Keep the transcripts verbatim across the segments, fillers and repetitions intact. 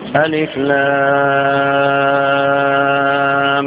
ألف لام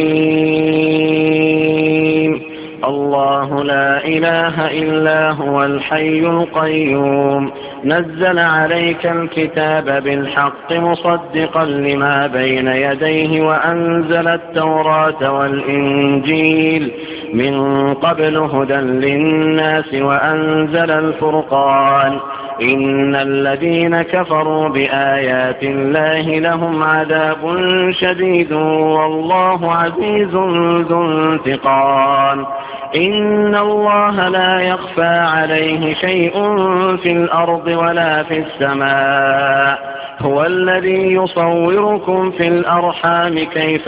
ميم. الله لا إله إلا هو الحي القيوم نزل عليك الكتاب بالحق مصدقا لما بين يديه وأنزل التوراة والإنجيل من قبل هدى للناس وأنزل الفرقان إن الذين كفروا بآيات الله لهم عذاب شديد والله عزيز ذو انتقام إن الله لا يخفى عليه شيء في الأرض ولا في السماء هو الذي يصوركم في الأرحام كيف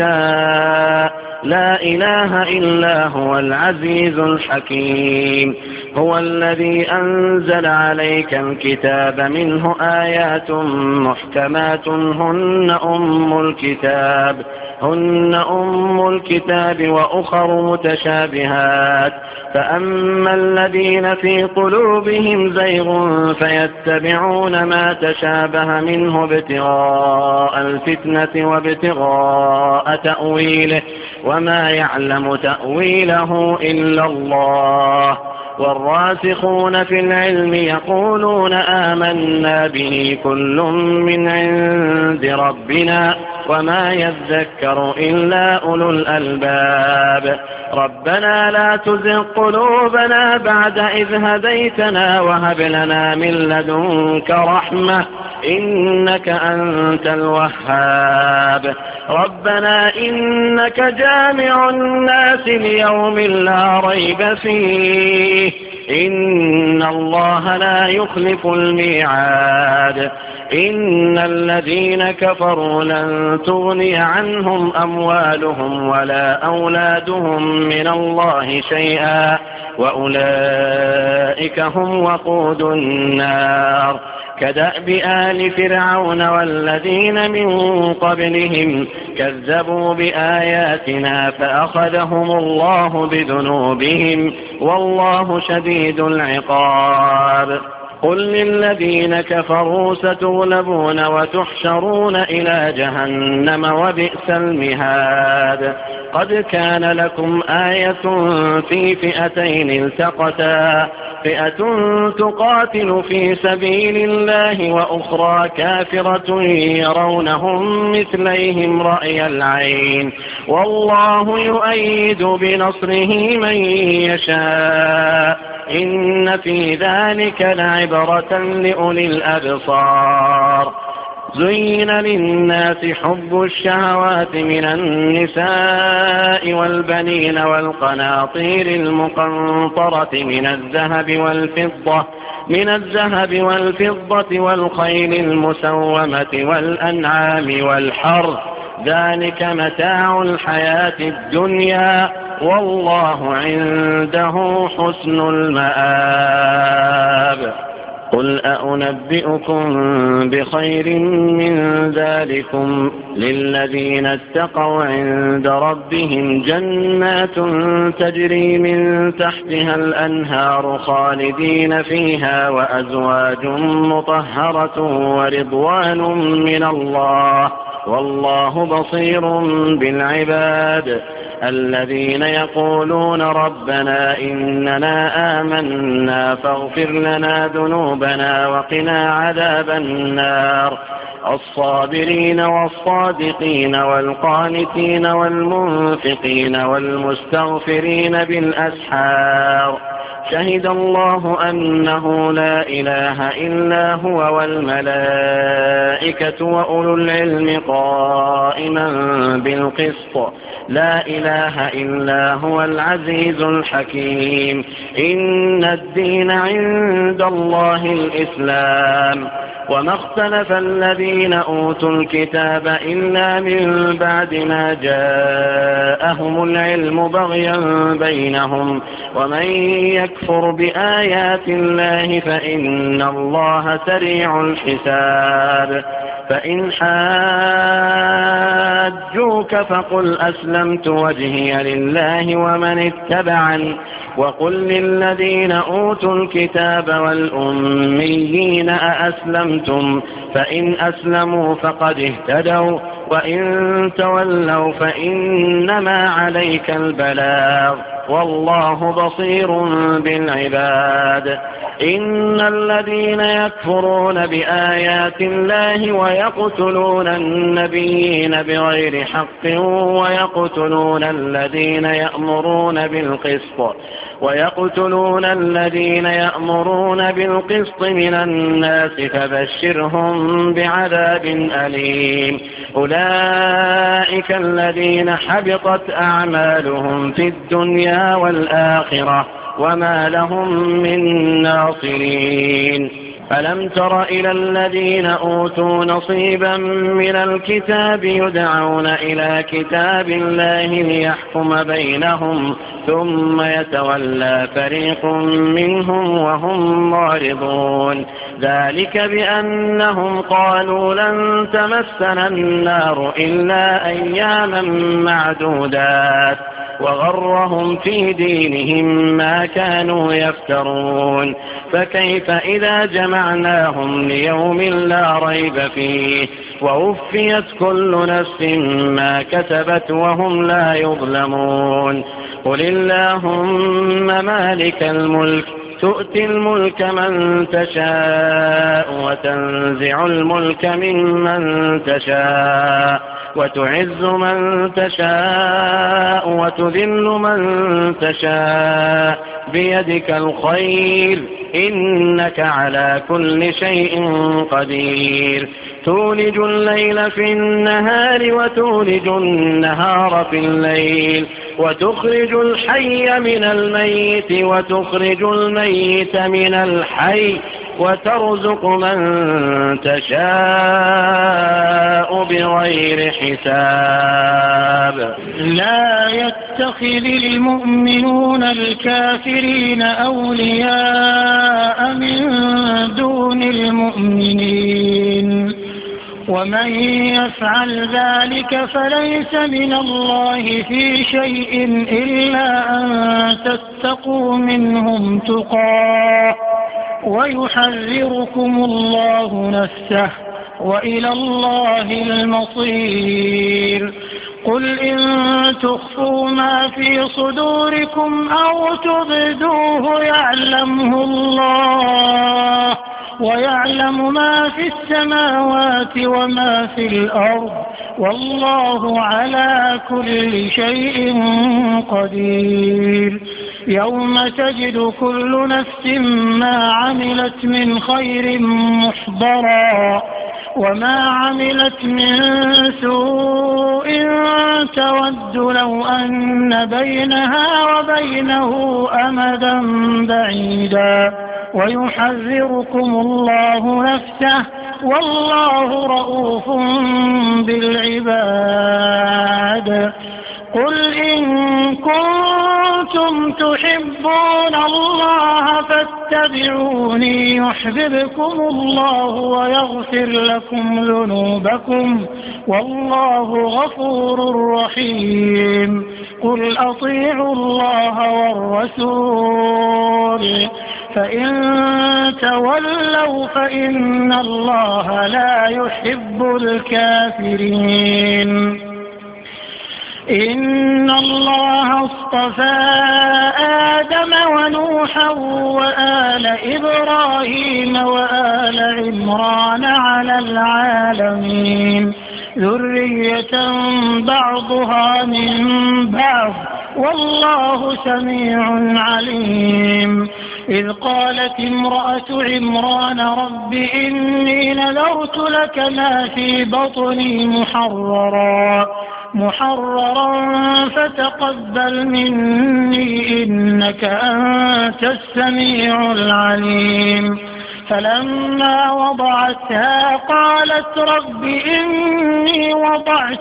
يشاء لا إله إلا هو العزيز الحكيم هو الذي أنزل عليك الكتاب منه آيات محكمات هن أم الكتاب هن أم الكتاب وأخر متشابهات فأما الذين في قلوبهم زيغ فيتبعون ما تشابه منه ابتغاء الفتنة وابتغاء تأويله وما يعلم تأويله إلا الله والراسخون في العلم يقولون آمنا به كل من عند ربنا وما يذكر إلا أولو الألباب ربنا لا تزغ قلوبنا بعد إذ هديتنا وهب لنا من لدنك رحمة إنك أنت الوهاب ربنا إنك جامع الناس ليوم لا ريب فيه إن الله لا يخلف الميعاد إن الذين كفروا لن تغني عنهم أموالهم ولا أولادهم من الله شيئا وأولئك هم وقود النار كدأب آل فرعون والذين من قبلهم كذبوا بآياتنا فأخذهم الله بذنوبهم والله شديد العقاب قل للذين كفروا ستغلبون وتحشرون إلى جهنم وبئس المهاد قد كان لكم آية في فئتين التقتا فئة تقاتل في سبيل الله وأخرى كافرة يرونهم مثليهم رأي العين والله يؤيد بنصره من يشاء إن في ذلك لعبرة لأولي الأبصار زين للناس حب الشهوات من النساء والبنين والقناطير المقنطرة من الذهب والفضة من الذهب والفضة والخيل المسومة والأنعام والحرث ذلك متاع الحياة الدنيا والله عنده حسن المآب قل أأنبئكم بخير من ذلكم للذين اتقوا عند ربهم جنات تجري من تحتها الأنهار خالدين فيها وأزواج مطهرة ورضوان من الله والله بصير بالعباد الذين يقولون ربنا إننا آمنا فاغفر لنا ذنوبنا وقنا عذاب النار الصابرين والصادقين والقانتين والمنفقين والمستغفرين بالأسحار شهد الله أنه لا إله إلا هو والملائكة وأولو العلم قائما بالقسط لا إله إلا هو العزيز الحكيم إن الدين عند الله الإسلام وما اختلف الذين أوتوا الكتاب إلا من بعد ما جاءهم العلم بغيا بينهم ومن يكفر بآيات الله فإن الله سريع الحساب فإن حاجوك فقل أسلمت وجهي لله ومن اتبعني وقل للذين أوتوا الكتاب والأميين أأسلمتم فإن أسلموا فقد اهتدوا وإن تولوا فإنما عليك البلاغ والله بصير بالعباد. إن الذين يكفرون بآيات الله ويقتلون النبيين بغير حق ويقتلون الذين يأمرون بالقسط ويقتلون الذين يأمرون بالقسط من الناس فبشرهم بعذاب أليم. أولئك الذين حبطت أعمالهم في الدنيا والآخرة وما لهم من ناصرين. ألم تر إلى الذين أوتوا نصيبا من الكتاب يدعون إلى كتاب الله ليحكم بينهم ثم يتولى فريق منهم وهم معرضون. ذلك بأنهم قالوا لن تمسنا النار إلا أياما معدودات وغرهم في دينهم ما كانوا يفترون. فكيف إذا جمعناهم ليوم لا ريب فيه ووفيت كل نفس ما كسبت وهم لا يظلمون. قل اللهم مالك الملك تؤتي الملك من تشاء وتنزع الملك ممن تشاء وتعز من تشاء وتذل من تشاء بيدك الخير إنك على كل شيء قدير. تولج الليل في النهار وتولج النهار في الليل وتخرج الحي من الميت وتخرج الميت من الحي وترزق من تشاء بغير حساب. لا يتخذ المؤمنون الكافرين أولياء من دون المؤمنين ومن يفعل ذلك فليس من الله في شيء إلا أن تتقوا منهم تقاه ويحذركم الله نفسه وإلى الله المصير. قل إن تخفوا ما في صدوركم أو تبدوه يعلمه الله ويعلم ما في السماوات وما في الأرض والله على كل شيء قدير. يوم تجد كل نفس ما عملت من خير محضرا وما عملت من سوء تود لو أن بينها وبينه أمدا بعيدا ويحذركم الله نفسه والله رؤوف بالعباد. قل إن كنتم تحبون الله فاتبعوني يحببكم الله ويغفر لكم ذنوبكم والله غفور رحيم. قل أطيعوا الله والرسول فإن تولوا فإن الله لا يحب الكافرين. إن الله اصطفى آدم ونوحا وآل إبراهيم وآل عمران على العالمين ذرية بعضها من بعض والله سميع عليم. إذ قالت امرأة عمران رب إني نذرت لك ما في بطني محررا محررا فتقبل مني إنك أنت السميع العليم. فلما وضعتها قالت رب إني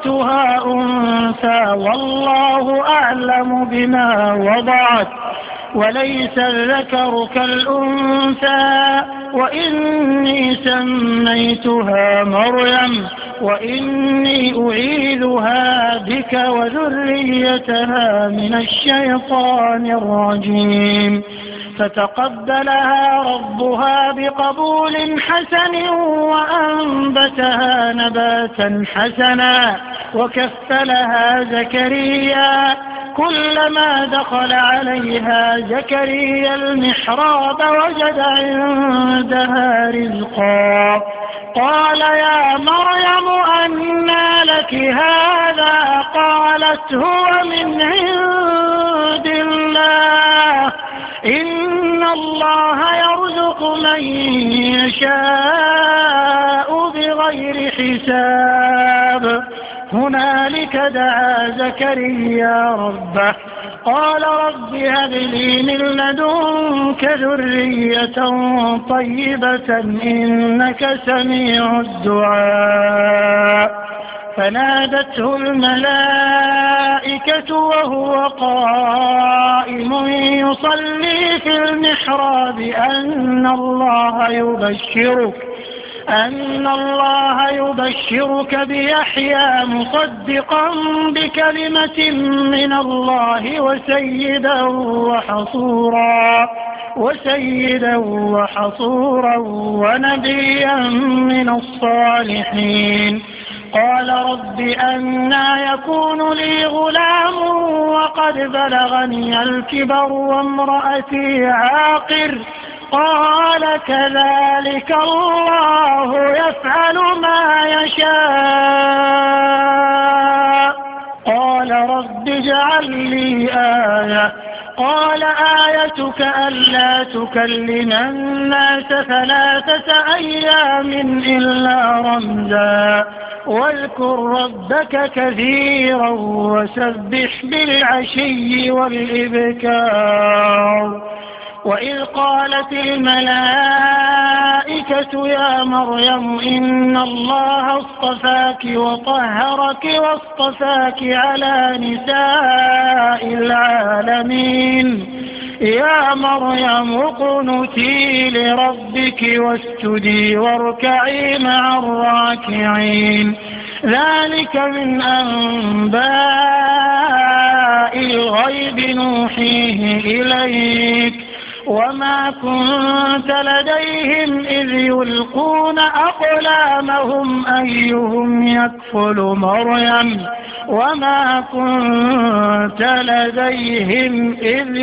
وضعتها أنثى والله أعلم بما وضعت وليس الذكر كالأنثى وإني سميتها مريم وإني أعيذها بك وذريتها من الشيطان الرجيم فتقبلها ربها بقبول حسن وأنبتها نباتا حسنا وكفلها زكريا كلما دخل عليها زكريا المحراب وجد عندها رزقا قال يا مريم أنى لك هذا قالت هو من عند الله إن الله يرزق من يشاء بغير حساب هنالك دعا زكريا ربه قال رب هب لي من لدنك ذرية طيبة إنك سميع الدعاء فنادته الملائكة وهو قائم يصلي في المحراب أن الله يبشرك أن الله يبشرك بيحيى مصدقا بكلمة من الله وسيدا وحصورا وسيدا وحصورا ونبيا من الصالحين قال رب أنى يكون لي غلام وقد بلغني الكبر وامرأتي عاقر قال كذلك الله يفعل ما يشاء قال رب اجعل لي آية قال آيتك ألا تكلم الناس ثلاثة أيام إلا رمزا واذكر ربك كثيرا وسبح بالعشي والإبكار وإذ قالت الملائكة يا مريم إن الله اصطفاك وطهرك واصطفاك على نساء العالمين يا مريم اقنتي لربك واسجدي واركعي مع الراكعين ذلك من أنباء الغيب نوحيه إليك وما كنت لديهم إذ يلقون أقلامهم أيهم يكفل مريم وما كنت لديهم إذ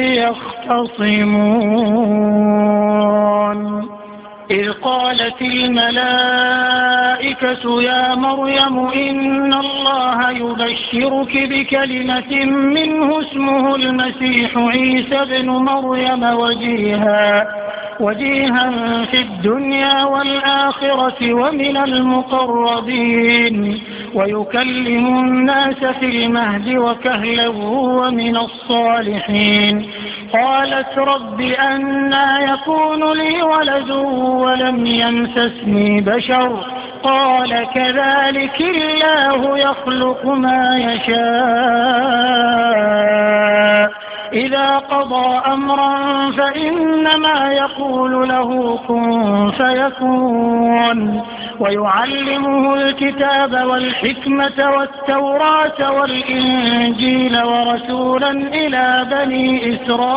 يختصمون إذ قالت الملائكة يا مريم إن الله يبشرك بكلمة منه اسمه المسيح عيسى بن مريم وجيها وجيها في الدنيا والآخرة ومن المقربين ويكلم الناس في المهد وكهلا ومن الصالحين قالت رب أنى يكون لي ولد ولم يمسسني بشر قال كذلك الله يخلق ما يشاء إذا قضى أمرا فإنما يقول له كن فيكون ويعلمه الكتاب والحكمة والتوراة والإنجيل ورسولا إلى بني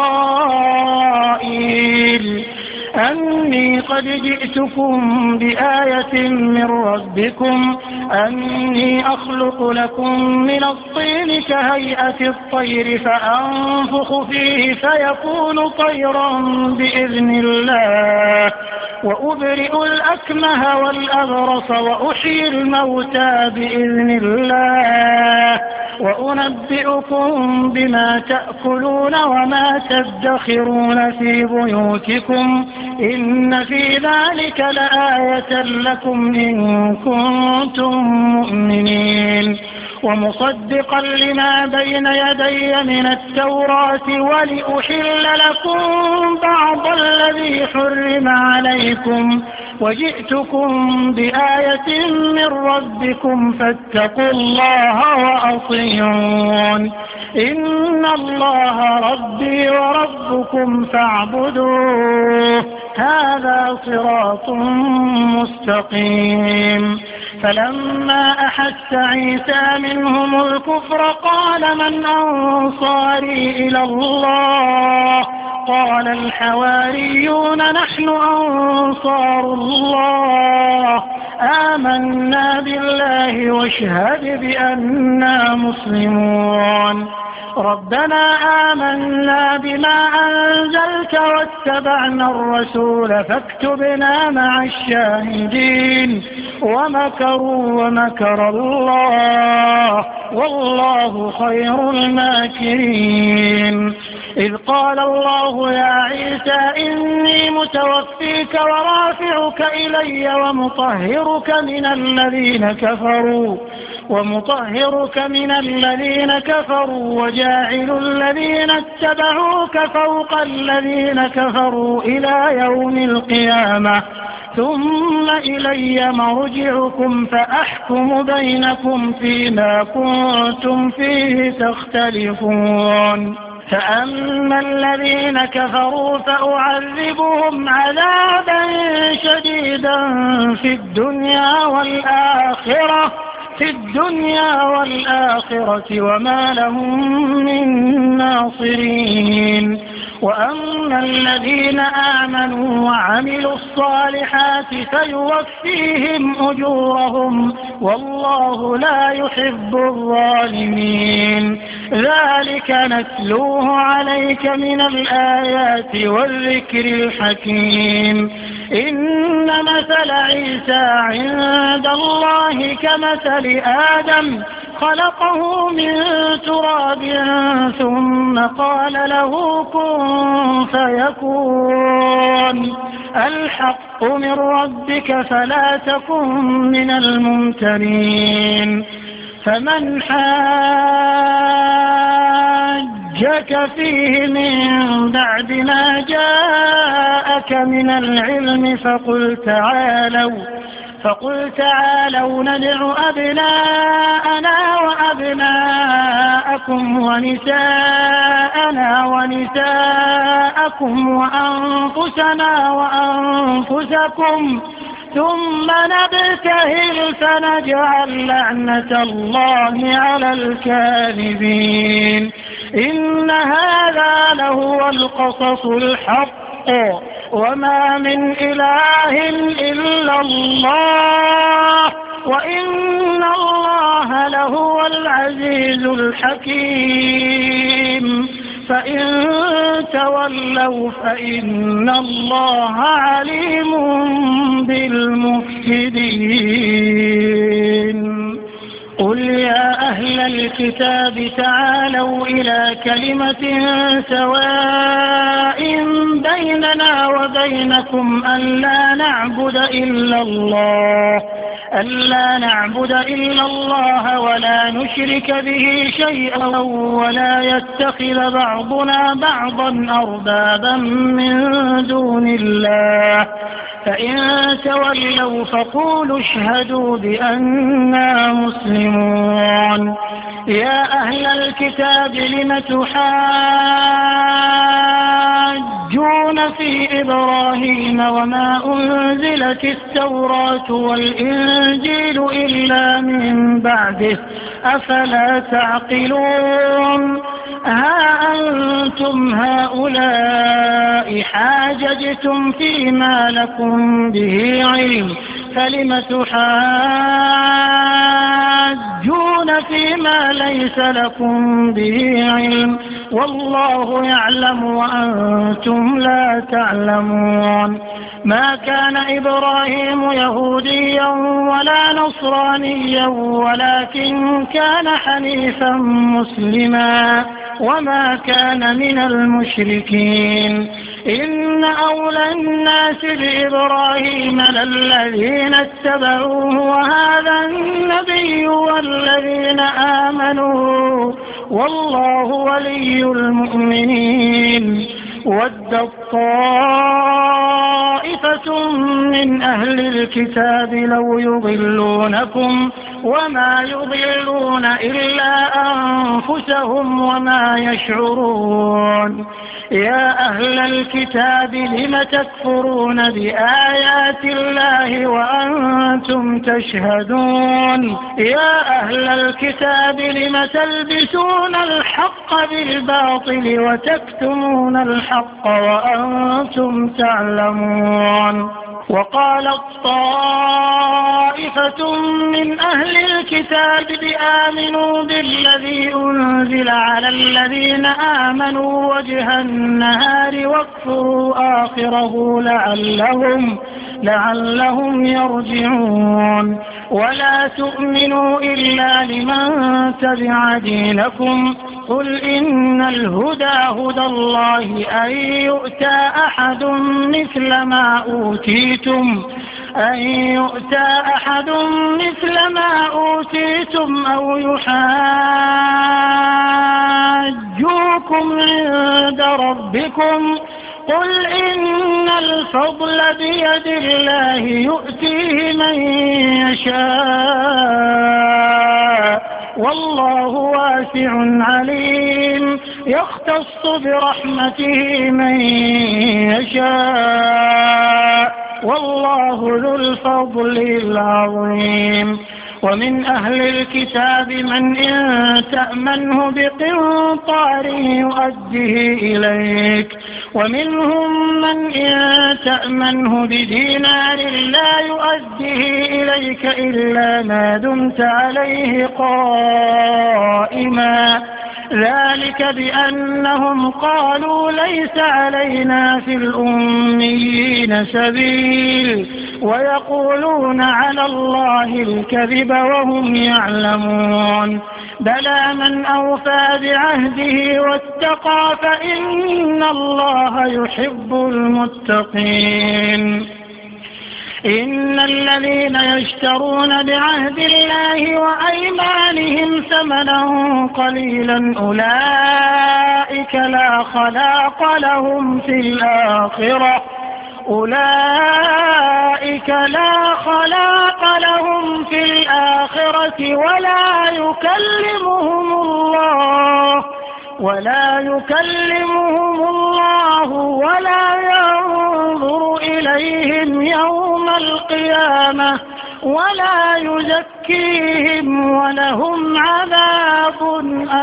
إسرائيل أني قد جئتكم بآية من ربكم أني أخلق لكم من الطين كهيئة الطير فأنفخ فيه فيكون طيرا بإذن الله وأبرئ الأكمه والأبرص وأحيي الموتى بإذن الله وأنبئكم بما تأكلون وما تدخرون في بيوتكم إن في ذلك لآية لكم إن كنتم مؤمنين ومصدقا لما بين يدي من التوراة ولأحل لكم بعض الذي حرم عليكم وجئتكم بآية من ربكم فاتقوا الله وأطيعون إن الله ربي وربكم فاعبدوه هذا صراط مستقيم. فلما أحس عيسى منهم الكفر قال من أنصاري إلى الله قال الحواريون نحن أنصار الله آمنا بالله واشهد بأننا مسلمون ربنا آمنا بما أنزلت واتبعنا الرسول فاكتبنا مع الشاهدين ومكروا ومكر الله والله خير الماكرين. إذ قال الله يا عيسى إني متوفيك ورافعك إلي ومطهرك من الذين كفروا ومطهرك من الذين كفروا وجاعل الذين اتبعوك فوق الذين كفروا إلى يوم القيامة ثم إلي مرجعكم فأحكم بينكم فيما كنتم فيه تختلفون. فأما الذين كفروا فأعذبهم عذابا شديدا في الدنيا والآخرة في الدنيا والآخرة وما لهم من ناصرين. وأما الذين آمنوا وعملوا الصالحات فيوفيهم أجورهم والله لا يحب الظالمين. ذلك نتلوه عليك من الآيات والذكر الحكيم. إن مثل عيسى عند الله كمثل آدم خلقه من تراب ثم قال له كن فيكون الحق من ربك فلا تكن من الممترين. فمن حاجك فيه من بعد ما جاءك من العلم فقل تعالوا فقل تعالوا ندع أبناءنا وأبناءكم ونساءنا ونساءكم وأنفسنا وأنفسكم ثم نبتهل فنجعل لعنة الله على الكاذبين. إن هذا لهو القصص الحق وما من إله إلا الله وإن الله لهو العزيز الحكيم. فإن تولوا فإن الله عليم بالمفسدين. قل يا أهل الكتاب تعالوا إلى كلمة سواء بيننا وبينكم ألا نعبد إلا الله ألا نعبد إلا الله ولا نشرك به شيئا ولا يتخذ بعضنا بعضا أربابا من دون الله فإن تولوا فقولوا اشهدوا بأننا مسلمون. يا أهل الكتاب لم تحاجون في إبراهيم وما أنزلت التوراة والإنجيل إلا من بعده أفلا تعقلون. ها أنتم هؤلاء حاججتم فيما لكم به علم فلم تحاجون فيما ليس لكم به علم والله يعلم وأنتم لا تعلمون. ما كان إبراهيم يهوديا ولا نصرانيا ولكن كان حنيفا مسلما وما كان من المشركين. إن أولى الناس بإبراهيم للذين اتبعوه وهذا النبي والذين آمنوا والله ولي المؤمنين. ودت طائفة من أهل الكتاب لو يضلونكم وما يضلون إلا أنفسهم وما يشعرون. يا أهل الكتاب لم تكفرون بآيات الله وأنتم تشهدون. يا أهل الكتاب لم تلبسون الحق بالباطل وتكتمون الحق وأنتم تعلمون. وقالت طائفة من أهل الكتاب آمنوا بالذي أنزل على الذين آمنوا وجه النهار واكفروا آخره لعلهم لعلهم يرجعون. ولا تؤمنوا إلا لمن تبع دينكم قل إن الهدى هدى الله أن يؤتى أحد مثل ما أوتيتم أن يؤتى أحد مثل ما أوتيتم أو يحاجوكم عند ربكم قل إن الفضل بيد الله يؤتيه من يشاء والله واسع عليم يختص برحمته من يشاء والله ذو الفضل العظيم. ومن أهل الكتاب من إن تأمنه بقنطار يؤديه إليك ومنهم من إن تأمنه بدينار لا يؤديه إليك إلا ما دمت عليه قائما ذلك بأنهم قالوا ليس علينا في الأميين سبيل ويقولون على الله الكذب وهم يعلمون. بلى من أوفى بعهده واتقى فإن الله يحب المتقين. إن الذين يشترون بعهد الله وأيمانهم ثمنا قليلا أولئك لا خلاق لهم في الآخرة أولئك لا خلاق لهم في الآخرة ولا يكلمهم الله ولا يكلمهم الله ولا ينظر إليهم يوم القيامة ولا يزكيهم ولهم عذاب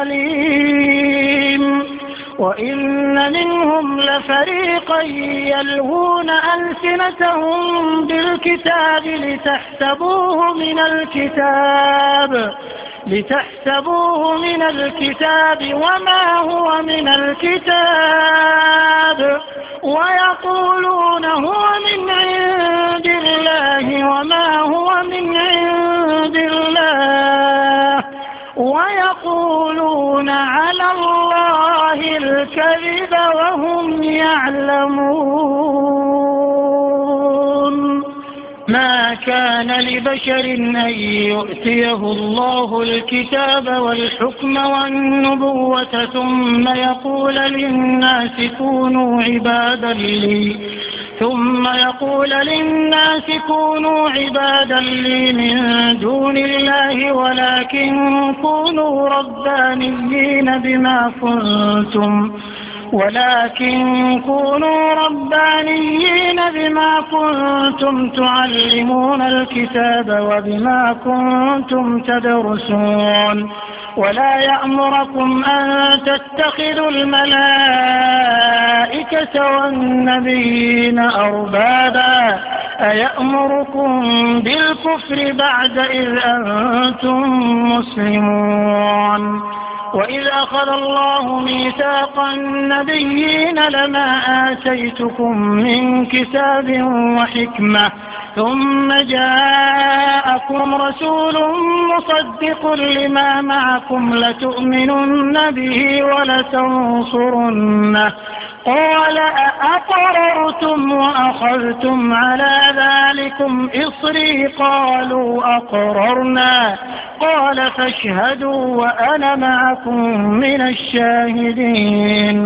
أليم. وإن منهم لفريقا يلوون ألسنتهم بالكتاب لتحسبوه من الكتاب لتحسبوه من الكتاب وما هو من الكتاب ويقولون هو من عند الله وما هو من عند الله ويقولون على الله الكذب وهم يعلمون. ما كان لبشر أن يؤتيه الله الكتاب والحكم والنبوة ثم يقول للناس كونوا عبادا لي ثم يقول للناس كونوا عبادا لي من دون الله ولكن كونوا ربانيين بما كنتم ولكن كونوا ربانيين بما كنتم تعلمون الكتاب وبما كنتم تدرسون. ولا يأمركم أن تتخذوا الملائكة والنبيين أربابا أيأمركم بالكفر بعد إذ أنتم مسلمون. وإذ أخذ الله ميثاق النبيين لما آتيتكم من كتاب وحكمة ثم جاءكم رسول مصدق لما معكم لتؤمنن به ولتنصرنه قال أأقررتم وأخذتم على ذلكم إصري قالوا أقررنا قال فاشهدوا وأنا معكم من الشاهدين.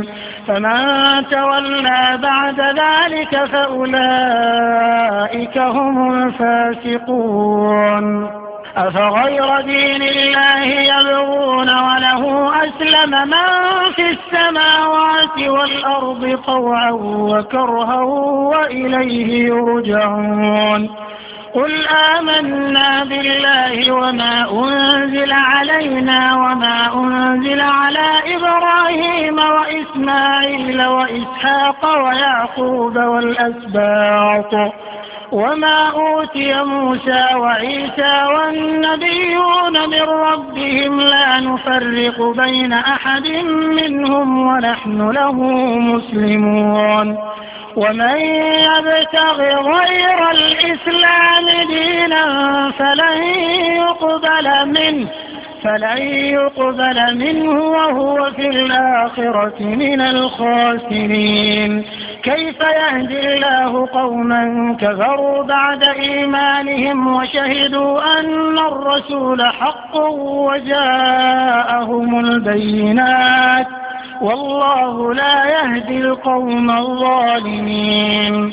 فمن تولى بعد ذلك فأولئك هم الفاسقون. أفغير دين الله يبغون وله أسلم من في السماوات والأرض طوعا وكرها وإليه يرجعون. قل آمنا بالله وما أنزل علينا وما أنزل على إبراهيم وإسماعيل وإسحاق ويعقوب والأسباط وما أوتي موسى وعيسى والنبيون من ربهم لا نفرق بين أحد منهم ونحن له مسلمون. ومن يبتغ غير الإسلام دينا فلن يقبل منه فلن يقبل منه وهو في الآخرة من الخاسرين. كيف يهدي الله قوما كفروا بعد إيمانهم وشهدوا أن الرسول حق وجاءهم البينات والله لا يهدي القوم الظالمين.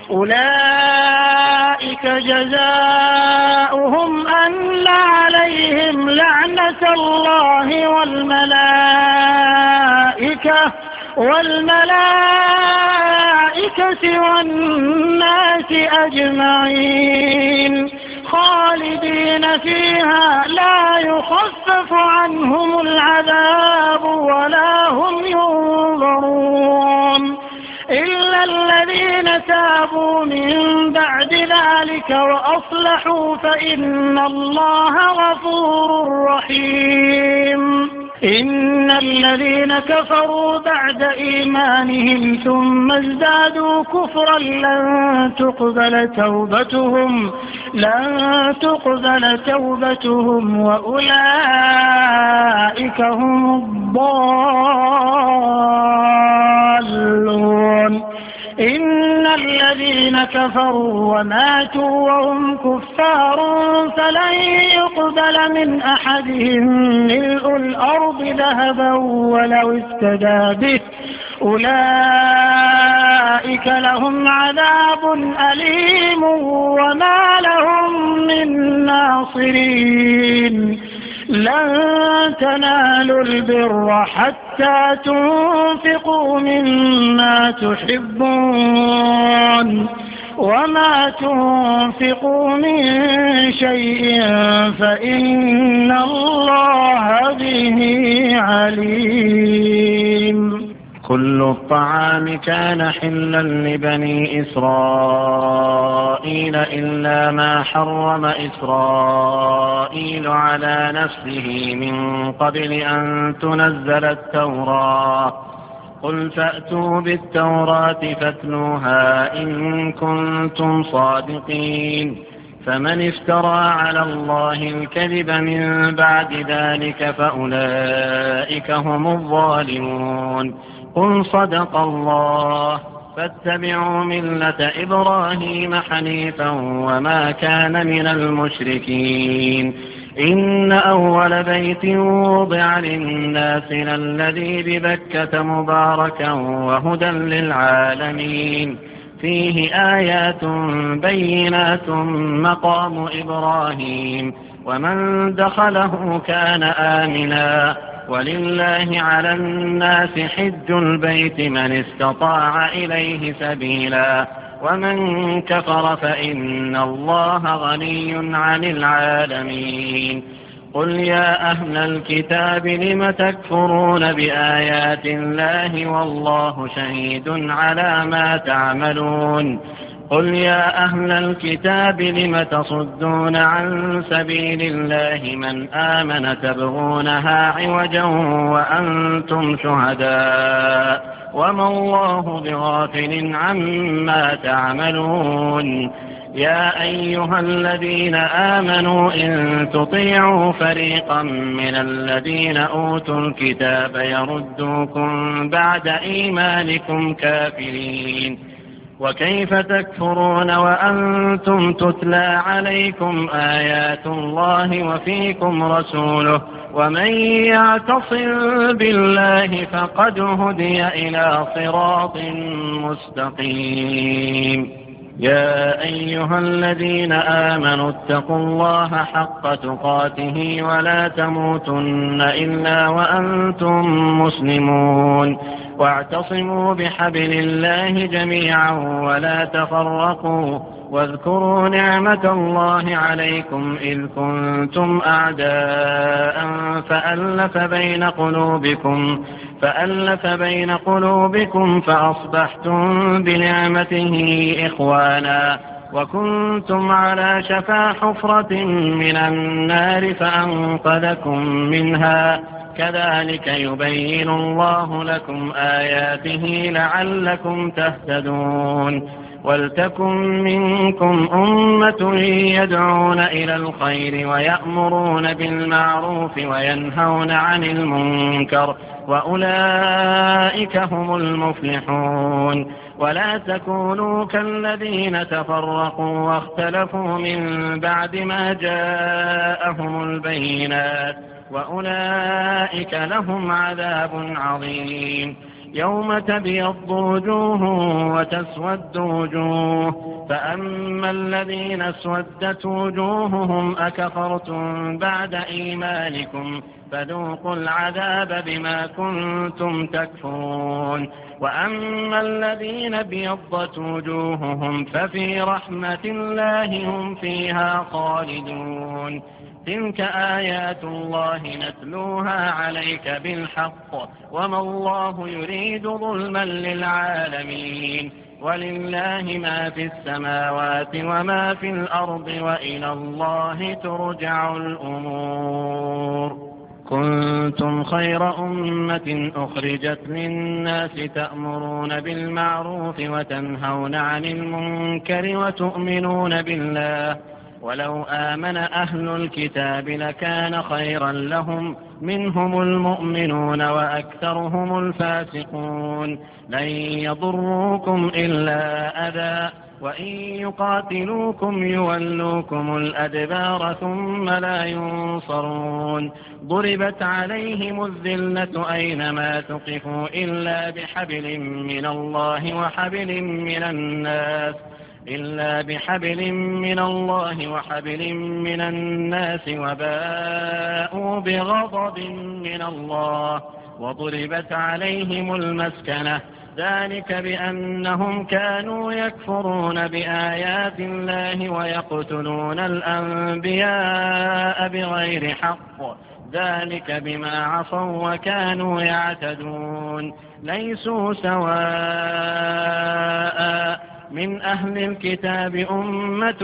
أولئك جزاؤهم أن عليهم لعنة الله والملائكة والملائكة والناس أجمعين خالدين فيها لا يخفف عنهم العذاب ولا هم ينظرون إلا الذين تابوا من بعد ذلك وأصلحوا فإن الله غفور رحيم. إن الذين كفروا بعد إيمانهم ثم ازدادوا كفرا لن تقبل توبتهم لن تقبل توبتهم وأولئك هم الضالون. إن الذين كفروا وماتوا وهم كفار فلن يقبل من أحدهم ملء الأرض ذهبا ولو افتدى به أولئك لهم عذاب أليم وما لهم من ناصرين. لن تنالوا البر حتى تنفقوا مما تحبون وما تنفقوا من شيء فإن الله به عليم. كل الطعام كان حلا لبني إسرائيل إلا ما حرم إسرائيل على نفسه من قبل أن تنزل التوراة. قل فأتوا بالتوراة فاتلوها إن كنتم صادقين. فمن افترى على الله الكذب من بعد ذلك فأولئك هم الظالمون. قل صدق الله فاتبعوا ملة إبراهيم حنيفا وما كان من المشركين. إن أول بيت وضع للناس الذي ببكة مباركا وهدى للعالمين فيه آيات بينات مقام إبراهيم ومن دخله كان آمنا ولله على الناس حج البيت من استطاع إليه سبيلا ومن كفر فإن الله غني عن العالمين. قل يا أهل الكتاب لم تكفرون بآيات الله والله شهيد على ما تعملون. قل يا أهل الكتاب لم تصدون عن سبيل الله من آمن تبغونها عوجا وأنتم شهداء وما الله بغافل عما تعملون. يا أيها الذين آمنوا إن تطيعوا فريقا من الذين أوتوا الكتاب يردوكم بعد إيمانكم كافرين. وكيف تكفرون وأنتم تتلى عليكم آيات الله وفيكم رسوله ومن يعتصم بالله فقد هدي إلى صراط مستقيم. يا أيها الذين آمنوا اتقوا الله حق تقاته ولا تموتن إلا وأنتم مسلمون، واعتصموا بحبل الله جميعا ولا تفرقوا، واذكروا نعمة الله عليكم إذ كنتم أعداء فألف بين قلوبكم فألف بين قلوبكم فأصبحتم بنعمته إخوانا، وكنتم على شفا حفرة من النار فأنقذكم منها، كذلك يبين الله لكم آياته لعلكم تهتدون. ولتكن منكم أمة يدعون إلى الخير ويأمرون بالمعروف وينهون عن المنكر، وأولئك هم المفلحون. ولا تكونوا كالذين تفرقوا واختلفوا من بعد ما جاءهم البينات، وأولئك لهم عذاب عظيم. يوم تبيض وجوه وتسود وجوه، فأما الذين اسودت وجوههم أكفرتم بعد إيمانكم فذوقوا العذاب بما كنتم تكفرون. وأما الذين ابيضت وجوههم ففي رحمة الله هم فيها خالدون. تلك آيات الله نتلوها عليك بالحق، وما الله يريد ظلما للعالمين. ولله ما في السماوات وما في الأرض وإلى الله ترجع الأمور. كنتم خير أمة أخرجت للناس تأمرون بالمعروف وتنهون عن المنكر وتؤمنون بالله، ولو آمن أهل الكتاب لكان خيرا لهم، منهم المؤمنون وأكثرهم الفاسقون. لن يضروكم إلا أذى، وإن يقاتلوكم يولوكم الأدبار ثم لا ينصرون. ضربت عليهم الذلة أينما ثقفوا إلا بحبل من الله وحبل من الناس إلا بحبل من الله وحبل من الناس وباءوا بغضب من الله، وضربت عليهم المسكنة، ذلك بأنهم كانوا يكفرون بآيات الله ويقتلون الأنبياء بغير حق، ذلك بما عصوا وكانوا يعتدون. ليسوا سواء من أهل الكتاب أمة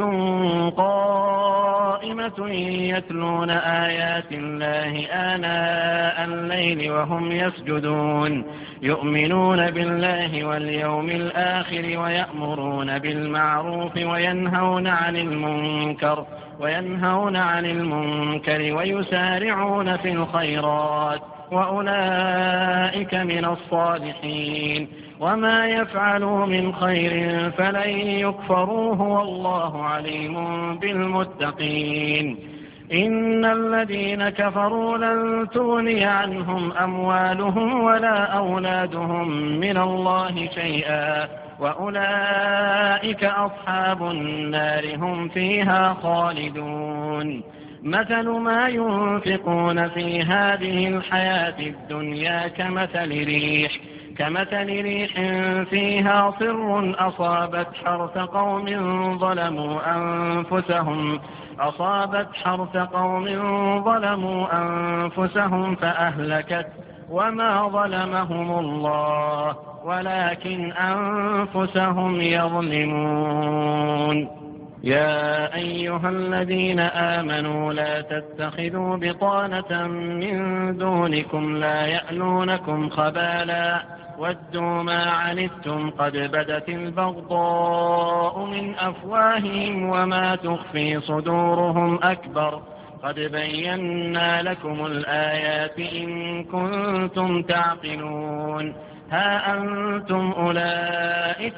قائمة يتلون آيات الله آناء الليل وهم يسجدون، يؤمنون بالله واليوم الآخر ويأمرون بالمعروف وينهون عن المنكر وينهون عن المنكر ويسارعون في الخيرات، وأولئك من الصالحين. وما يفعلوا من خير فلن يكفروه، والله عليم بالمتقين. إن الذين كفروا لن تغني عنهم أموالهم ولا أولادهم من الله شيئا، وأولئك أصحاب النار هم فيها خالدون. مثل ما ينفقون في هذه الحياة الدنيا كمثل ريح كمثل ريح فيها صر أصابت حرث قوم ظلموا أنفسهم أصابت حرث قوم ظلموا أنفسهم فأهلكت، وما ظلمهم الله ولكن أنفسهم يظلمون. يا أيها الذين آمنوا لا تتخذوا بطانة من دونكم لا يألونكم خبالا ودوا ما عنتم قد بدت البغضاء من أفواههم وما تخفي صدورهم أكبر قد بينا لكم الآيات إن كنتم تعقلون. ها أنتم أولئك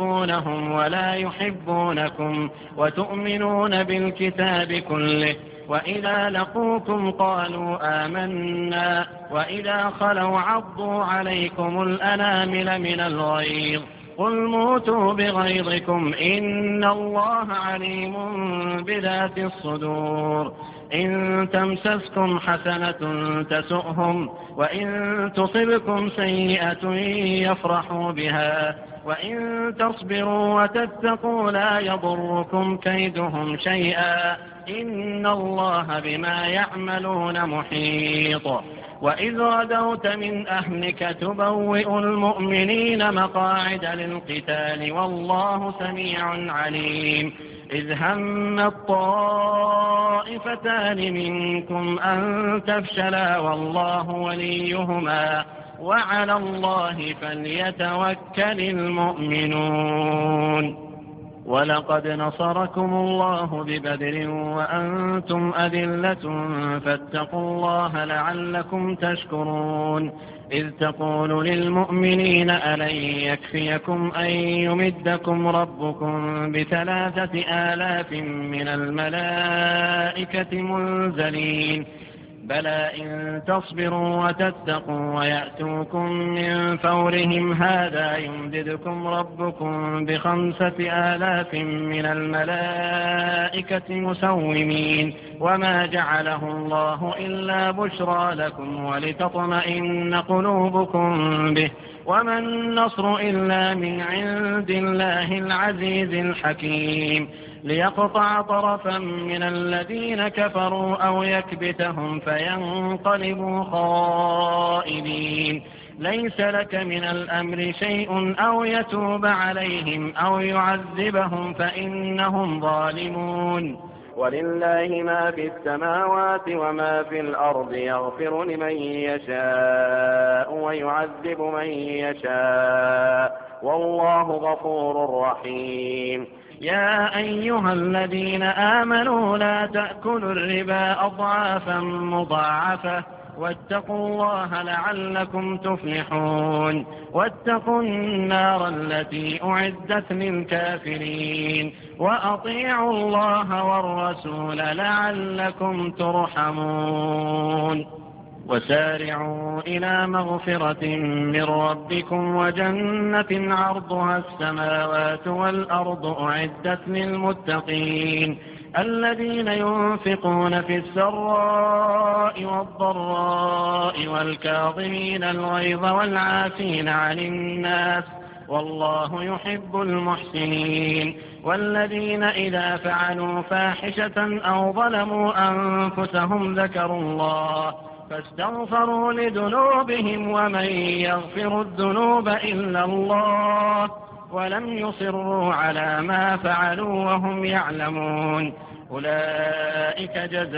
تحبونهم ولا يحبونكم وتؤمنون بالكتاب كله وإذا لقوكم قالوا آمنا وإذا خلوا عضوا عليكم الأنامل من الغيظ قل موتوا بغيظكم إن الله عليم بذات الصدور إن تمسسكم حسنة تسؤهم وإن تصبكم سيئة يفرحوا بها وإن تصبروا وتتقوا لا يضركم كيدهم شيئا إن الله بما يعملون محيط وإذ غدوت من أهلك تبوئ المؤمنين مقاعد للقتال والله سميع عليم إذ هم الطائفتان منكم أن تفشلا والله وليهما وعلى الله فليتوكل المؤمنون ولقد نصركم الله ببدر وأنتم أذلة فاتقوا الله لعلكم تشكرون إذ تقول للمؤمنين ألن يكفيكم أن يمدكم ربكم بثلاثة آلاف من الملائكة منزلين بلى إن تصبروا وتتقوا ويأتوكم من فورهم هذا يمددكم ربكم بخمسة آلاف من الملائكة مسومين وما جعله الله إلا بشرى لكم ولتطمئن قلوبكم به وما النصر إلا من عند الله العزيز الحكيم ليقطع طرفا من الذين كفروا أو يكبتهم فينقلبوا خائبين ليس لك من الأمر شيء أو يتوب عليهم أو يعذبهم فإنهم ظالمون ولله ما في السماوات وما في الأرض يغفر لمن يشاء ويعذب من يشاء والله غفور رحيم يا أيها الذين آمنوا لا تأكلوا الربا أضعافا مضاعفة واتقوا الله لعلكم تفلحون واتقوا النار التي أعدت للكافرين وأطيعوا الله والرسول لعلكم ترحمون وسارعوا إلى مغفرة من ربكم وجنة عرضها السماوات والأرض أعدت للمتقين الذين ينفقون في السراء والضراء والكاظمين الغيظ والعافين عن الناس والله يحب المحسنين والذين إذا فعلوا فاحشة أو ظلموا أنفسهم ذكروا الله فاستغفروا لذنوبهم ومن يغفر الذنوب إلا الله ولم يصروا على ما فعلوا وهم يعلمون أولئك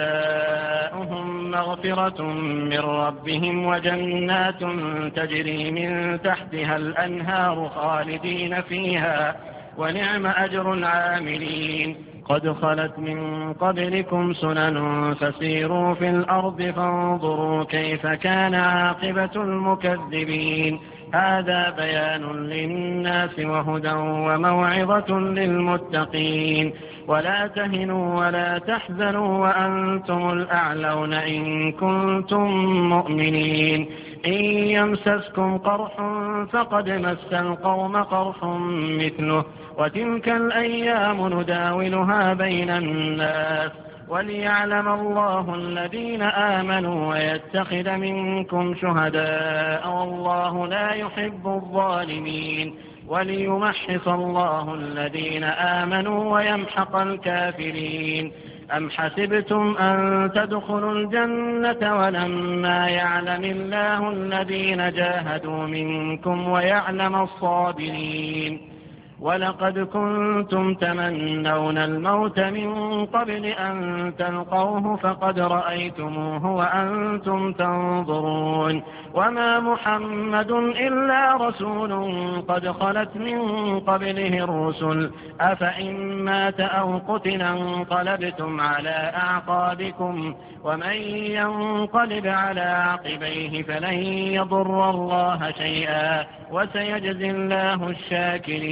جزاؤهم مغفرة من ربهم وجنات تجري من تحتها الأنهار خالدين فيها ونعم أجر العاملين قد خلت من قبلكم سنن فسيروا في الأرض فانظروا كيف كان عاقبة المكذبين هذا بيان للناس وهدى وموعظة للمتقين ولا تهنوا ولا تحزنوا وأنتم الأعلون إن كنتم مؤمنين إن يمسسكم قرح فقد مس القوم قرح مثله وتلك الأيام نداولها بين الناس وليعلم الله الذين آمنوا ويتخذ منكم شهداء والله لا يحب الظالمين وليمحص الله الذين آمنوا ويمحق الكافرين أم حسبتم أن تدخلوا الجنة ولما يعلم الله الذين جاهدوا منكم ويعلم الصابرين ولقد كنتم تمنون الموت من قبل أن تلقوه فقد رأيتموه وأنتم تنظرون وما محمد إلا رسول قد خلت من قبله الرسل أفإن مات أو قتل انقلبتم على أعقابكم ومن ينقلب على عقبيه فلن يضر الله شيئا وسيجزي الله الشاكرين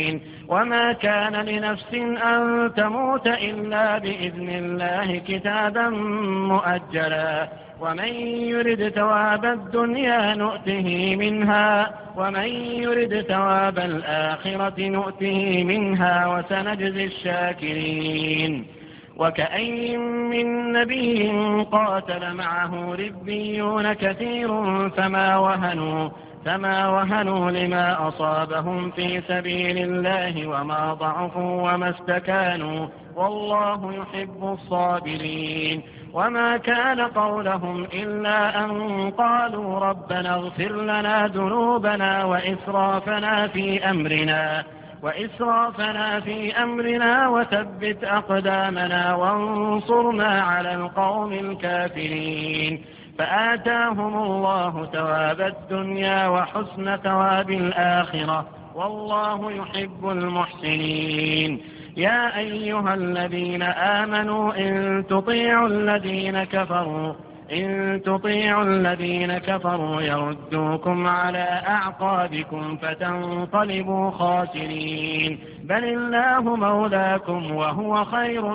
المحسنين وما كان لنفس أن تموت إلا بإذن الله كتابا مؤجلا ومن يرد ثواب الدنيا نؤته منها ومن يرد ثواب الآخرة نؤته منها وسنجزي الشاكرين وكأين من نبي قاتل معه ربيون كثير فما وهنوا فما وهنوا لما أصابهم في سبيل الله وما ضعفوا وما استكانوا والله يحب الصابرين وما كان قولهم إلا أن قالوا ربنا اغفر لنا ذنوبنا وإسرافنا في أمرنا وإسرافنا في أمرنا وثبت أقدامنا وانصرنا على القوم الكافرين فآتاهم الله ثواب الدنيا وحسن ثواب الآخرة والله يحب المحسنين يا أيها الذين آمنوا إن تطيعوا الذين كفروا إن تطيعوا الذين كفروا يردوكم على أعقابكم فتنقلبوا خاسرين بل الله مولاكم وهو خير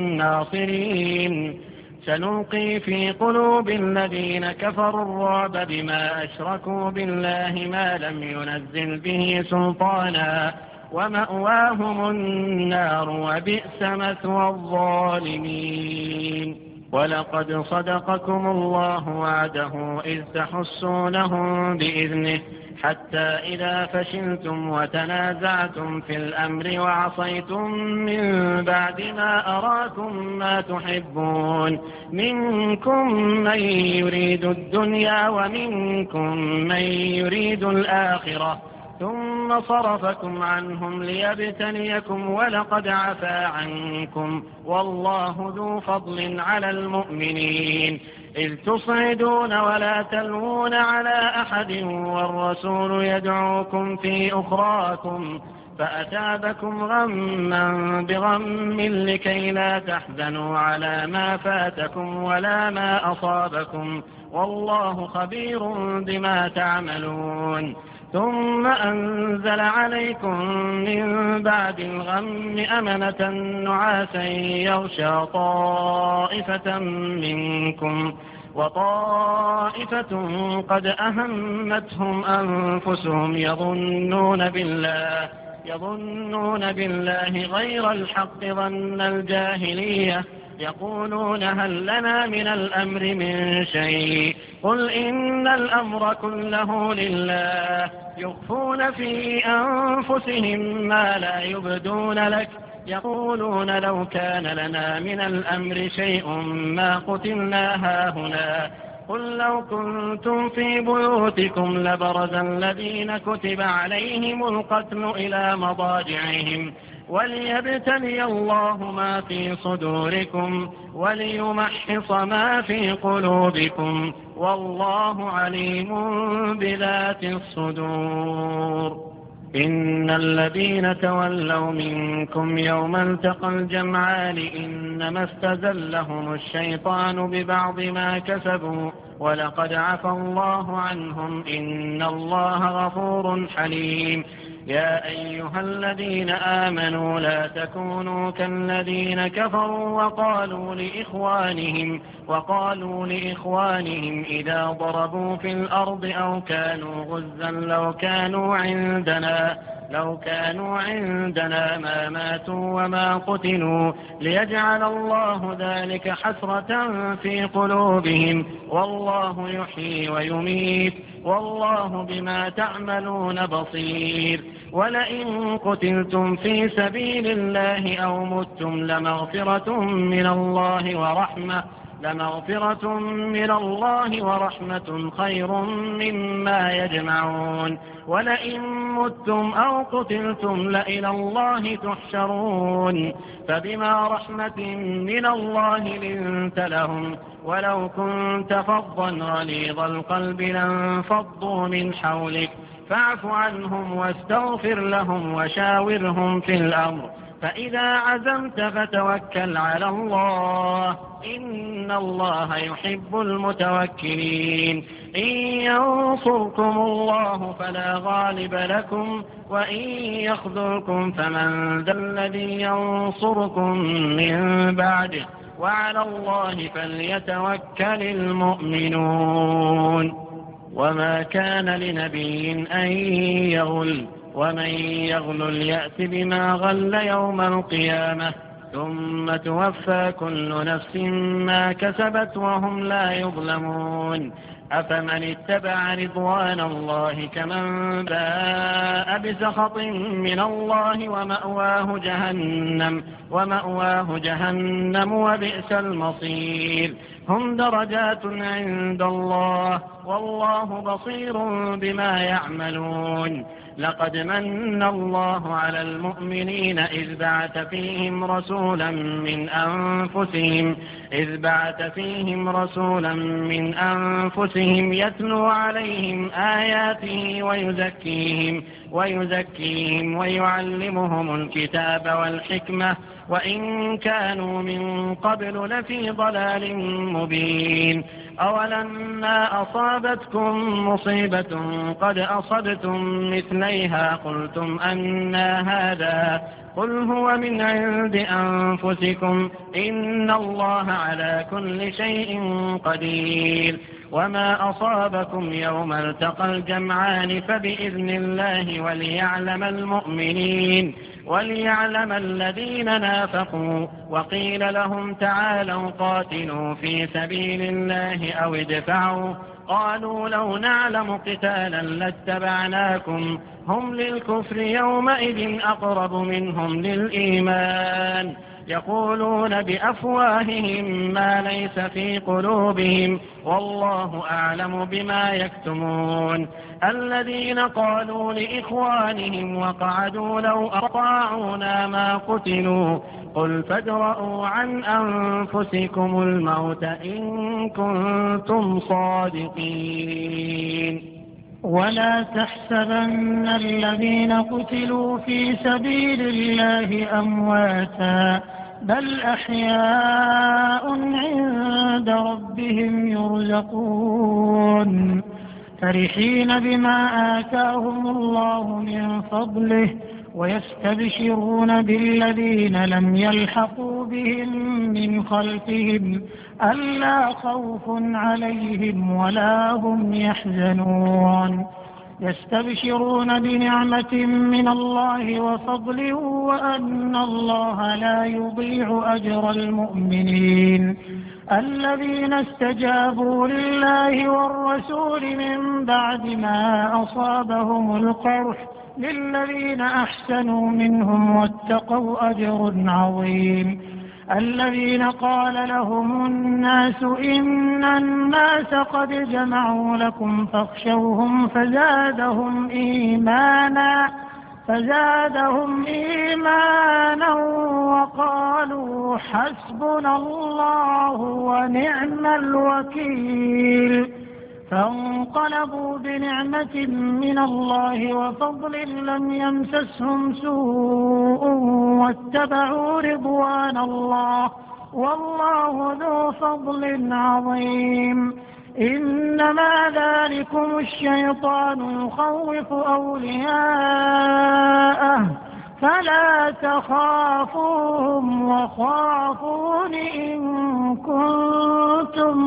الناصرين سنلقي في قلوب الذين كفروا الرعب بما أشركوا بالله ما لم ينزل به سلطانا ومأواهم النار وبئس مثوى الظالمين ولقد صدقكم الله وعده إذ تحسونهم بإذنه حتى إذا فشلتم وتنازعتم في الأمر وعصيتم من بعد ما أراكم ما تحبون منكم من يريد الدنيا ومنكم من يريد الآخرة ثم صرفكم عنهم ليبتليكم ولقد عفا عنكم والله ذو فضل على المؤمنين إذ تصعدون ولا تلوون على أحد والرسول يدعوكم في أخراكم فأتابكم غما بغم لكي لا تحزنوا على ما فاتكم ولا ما أصابكم والله خبير بما تعملون ثم أنزل عليكم من بعد الغم أمنة نعاسا يغشى طائفة منكم وطائفة قد أهمتهم أنفسهم يظنون بالله يظنون بالله غير الحق ظن الجاهلية يقولون هل لنا من الأمر من شيء قل إن الأمر كله لله يخفون في أنفسهم ما لا يبدون لك يقولون لو كان لنا من الأمر شيء ما قتلنا هاهنا قل لو كنتم في بيوتكم لبرز الذين كتب عليهم القتل إلى مضاجعهم وليبتلي الله ما في صدوركم وليمحص ما في قلوبكم والله عليم بذات الصدور إن الذين تولوا منكم يوم التقى الجمعان إنما استزلهم الشيطان ببعض ما كسبوا ولقد عفى الله عنهم إن الله غفور حليم يا أيها الذين آمنوا لا تكونوا كالذين كفروا وقالوا لإخوانهم وقالوا لإخوانهم إذا ضربوا في الأرض أو كانوا غزا لو كانوا عندنا لو كانوا عندنا ما ماتوا وما قتلوا ليجعل الله ذلك حسرة في قلوبهم والله يحيي ويميت والله بما تعملون بصير ولئن قتلتم في سبيل الله أو متم لمغفرة من الله ورحمة لمغفرة من الله ورحمة خير مما يجمعون ولئن متم أو قتلتم لإلى الله تحشرون فبما رحمة من الله لنت لهم ولو كنت فظا غليظ القلب لانفضوا من حولك فاعف عنهم واستغفر لهم وشاورهم في الأمر فإذا عزمت فتوكل على الله إن الله يحب المتوكلين إن ينصركم الله فلا غالب لكم وإن يخذلكم فمن ذا الذي ينصركم من بعده وعلى الله فليتوكل المؤمنون وما كان لنبي أن يغل ومن يغل يأت بما غل يوم القيامة ثم توفى كل نفس ما كسبت وهم لا يظلمون أفمن اتبع رضوان الله كمن باء بسخط من الله ومأواه جهنم ومأواه جهنم وبئس المصير هم درجات عند الله والله بصير بما يعملون لقد من الله على المؤمنين إذ بعث فيهم رسولا من أنفسهم إذ بعث فيهم رسولا من أنفسهم يتلو عليهم آياته ويزكيهم ويزكيهم ويعلمهم الكتاب والحكمة وإن كانوا من قبل لفي ضلال مبين أولما أصابتكم مصيبة قد أصبتم مثليها قلتم أنى هذا قل هو من عند أنفسكم إن الله على كل شيء قدير وما أصابكم يوم التقى الجمعان فبإذن الله وليعلم المؤمنين وليعلم الذين نافقوا وقيل لهم تعالوا قاتلوا في سبيل الله أو ادفعوا قالوا لو نعلم قتالا لاتبعناكم هم للكفر يومئذ أقرب منهم للإيمان يقولون بأفواههم ما ليس في قلوبهم والله أعلم بما يكتمون الذين قالوا لإخوانهم وقعدوا لو أطاعونا ما قتلوا قل فادرءوا عن أنفسكم الموت إن كنتم صادقين ولا تحسبن الذين قتلوا في سبيل الله أمواتا بل أحياء عند ربهم يرزقون فرحين بما آتاهم الله من فضله ويستبشرون بالذين لم يلحقوا بهم من خلفهم ألا خوف عليهم ولا هم يحزنون يستبشرون بنعمة من الله وفضل وأن الله لا يضيع أجر المؤمنين الذين استجابوا لله والرسول من بعد ما أصابهم القرح للذين أحسنوا منهم واتقوا أجر عظيم الذين قال لهم الناس إن الناس قد جمعوا لكم فاخشوهم فزادهم إيمانا فزادهم إيمانا وقالوا حسبنا الله ونعم الوكيل فانقلبوا بنعمة من الله وفضل لم يمسسهم سوء واتبعوا رضوان الله والله ذو فضل عظيم إنما ذلكم الشيطان يخوف أولياءه فلا تخافوهم وخافون إن كنتم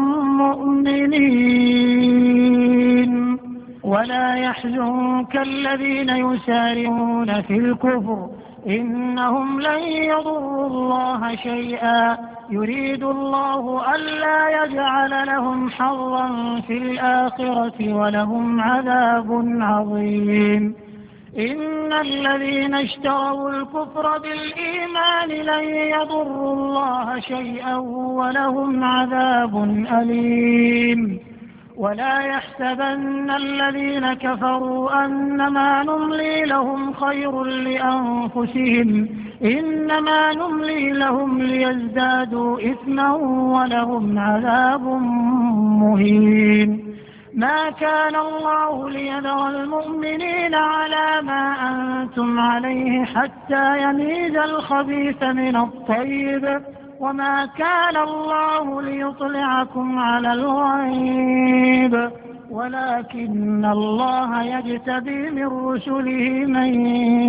مؤمنين ولا يحزنك الذين يسارعون في الكفر إنهم لن يضروا الله شيئا يريد الله ألا يجعل لهم حظا في الآخرة ولهم عذاب عظيم إن الذين اشتروا الكفر بالإيمان لن يضروا الله شيئا ولهم عذاب أليم ولا يحسبن الذين كفروا أنما نملي لهم خير لأنفسهم إنما نملي لهم ليزدادوا إثما ولهم عذاب مهين ما كان الله ليذر المؤمنين على ما أنتم عليه حتى يميز الخبيث من الطيب وما كان الله ليطلعكم على الغيب ولكن الله يجتبي من رسله من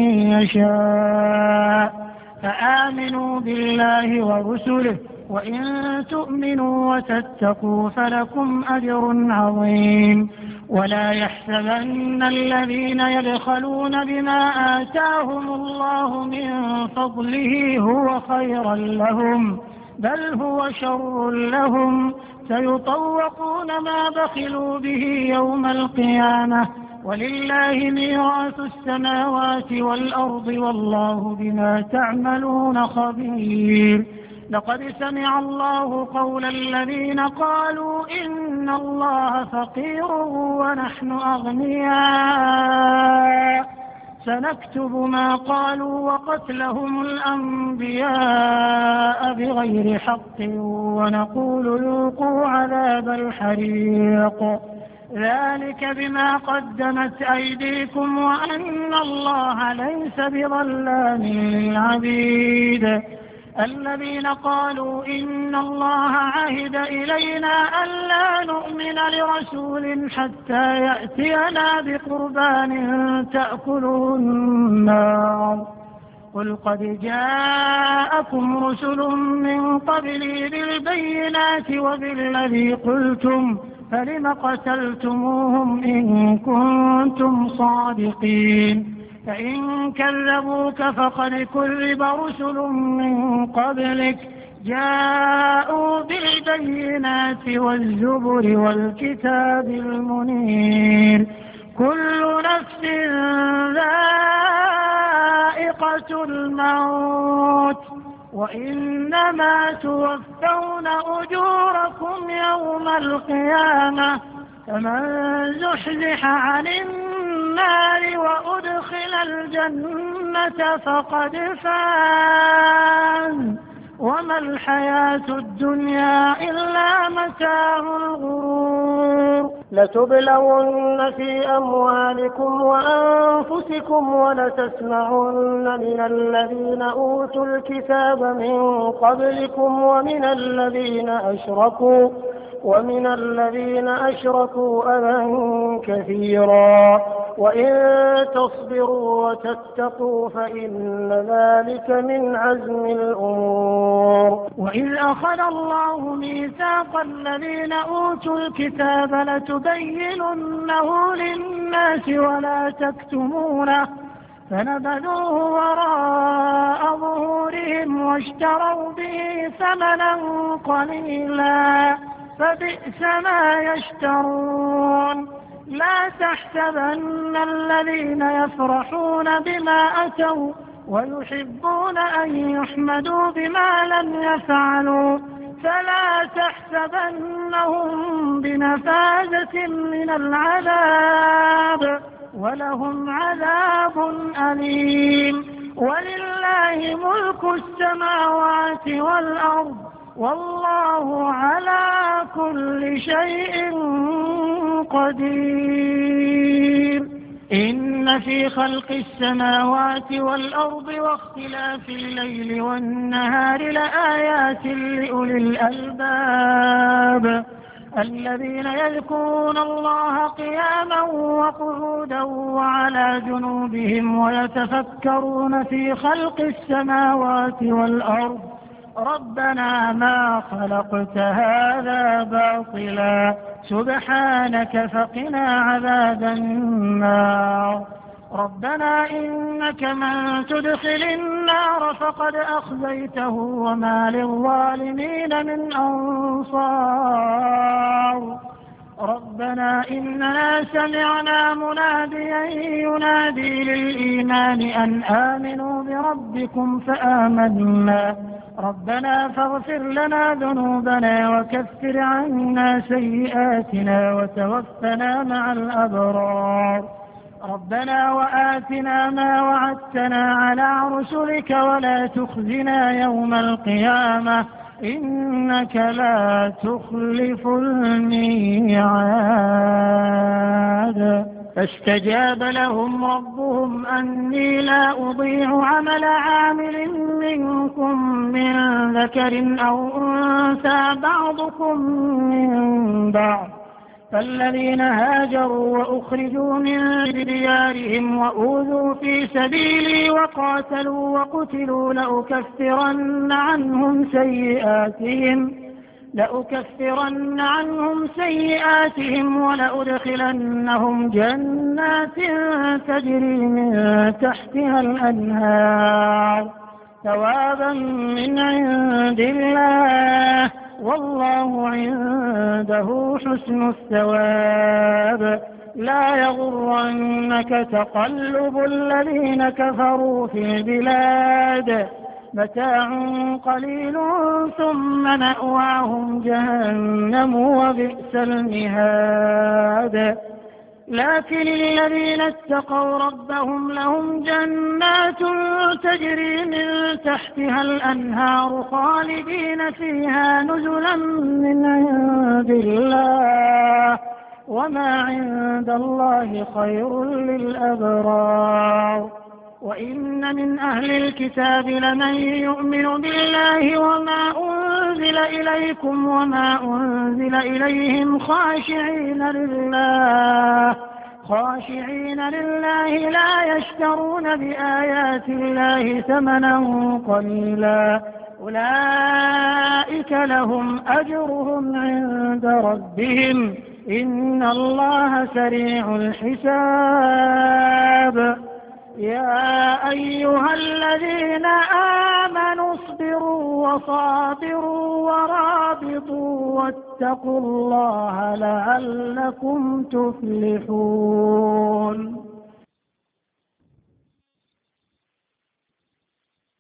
يشاء فآمنوا بالله ورسله وإن تؤمنوا وتتقوا فلكم أجر عظيم ولا يحسبن الذين يبخلون بما آتاهم الله من فضله هو خيرا لهم بل هو شر لهم سيطوقون ما بخلوا به يوم القيامة ولله ميراث السماوات والأرض والله بما تعملون خبير لقد سمع الله قول الذين قالوا إن الله فقير ونحن أغنياء سنكتب ما قالوا وقتلهم الأنبياء بغير حق ونقول ذوقوا عذاب الحريق ذلك بما قدمت أيديكم وأن الله ليس بظلام للعبيد الذين قالوا إن الله عهد إلينا ألا نؤمن لرسول حتى يأتينا بقربان تأكله النار قل قد جاءكم رسل من قبلي بالبينات وبالذي قلتم فلم قتلتموهم إن كنتم صادقين فإن كذبوك فقد كذب رسل من قبلك جاءوا بالبينات والزبر والكتاب المنير كل نفس ذائقة الموت وإنما توفون أجوركم يوم القيامة فمن زحزح عن النار وأدخل الجنة فقد فاز وما الحياة الدنيا إلا متاع الغرور لتبلون في أموالكم وأنفسكم ولتسمعن من الذين أوتوا الكتاب من قبلكم ومن الذين أشركوا ومن الذين أشركوا أذى كثيرا وإن تصبروا وتتقوا فإن ذلك من عزم الأمور وإذ أخذ الله ميثاق الذين أوتوا الكتاب لتبيننه للناس ولا تكتمونه فنبذوه وراء ظهورهم واشتروا به ثمنا قليلا فبئس ما يشترون لا تحسبن الذين يفرحون بما أتوا ويحبون أن يحمدوا بما لم يفعلوا فلا تحسبنهم بمفازة من العذاب ولهم عذاب أليم ولله ملك السماوات والأرض والله على كل شيء قدير إن في خلق السماوات والأرض واختلاف الليل والنهار لآيات لأولي الألباب الذين يذكرون الله قياما وقعودا وعلى جنوبهم ويتفكرون في خلق السماوات والأرض ربنا ما خلقت هذا باطلا سبحانك فقنا عذاب النار ربنا إنك من تدخل النار فقد أخزيته وما للظالمين من أنصار ربنا إننا سمعنا مناديا ينادي للإيمان أن آمنوا بربكم فآمنا ربنا فاغفر لنا ذنوبنا وكفر عنا سيئاتنا وتوفنا مع الأبرار ربنا وآتنا ما وعدتنا على رسلك ولا تخزنا يوم القيامة إنك لا تخلف الميعاد. فاستجاب لهم ربهم أني لا أضيع عمل عامل منكم من ذكر أو أنثى بعضكم من بعض، فالذين هاجروا وأخرجوا من ديارهم وأوذوا في سبيلي وقاتلوا وقتلوا لأكفرن عنهم سيئاتهم لأكفرن عنهم سيئاتهم ولأدخلنهم جنات تجري من تحتها الأنهار ثوابا من عند الله، والله عنده حسن الثواب. لا يغرنك تقلب الذين كفروا في البلاد، متاع قليل ثم مأواهم جهنم وبئس المهاد. لكن الذين اتقوا ربهم لهم جنات تجري من تحتها الأنهار خالدين فيها نزلا من عند الله، وما عند الله خير للأبرار. وإن من أهل الكتاب لمن يؤمن بالله وما أنزل إليكم وما أنزل إليهم خاشعين لله خاشعين لله لا يشترون بآيات الله ثمنا قليلا، أولئك لهم أجرهم عند ربهم إن الله سريع الحساب. يا أيها الذين آمنوا اصبروا وصابروا ورابطوا واتقوا الله لعلكم تفلحون.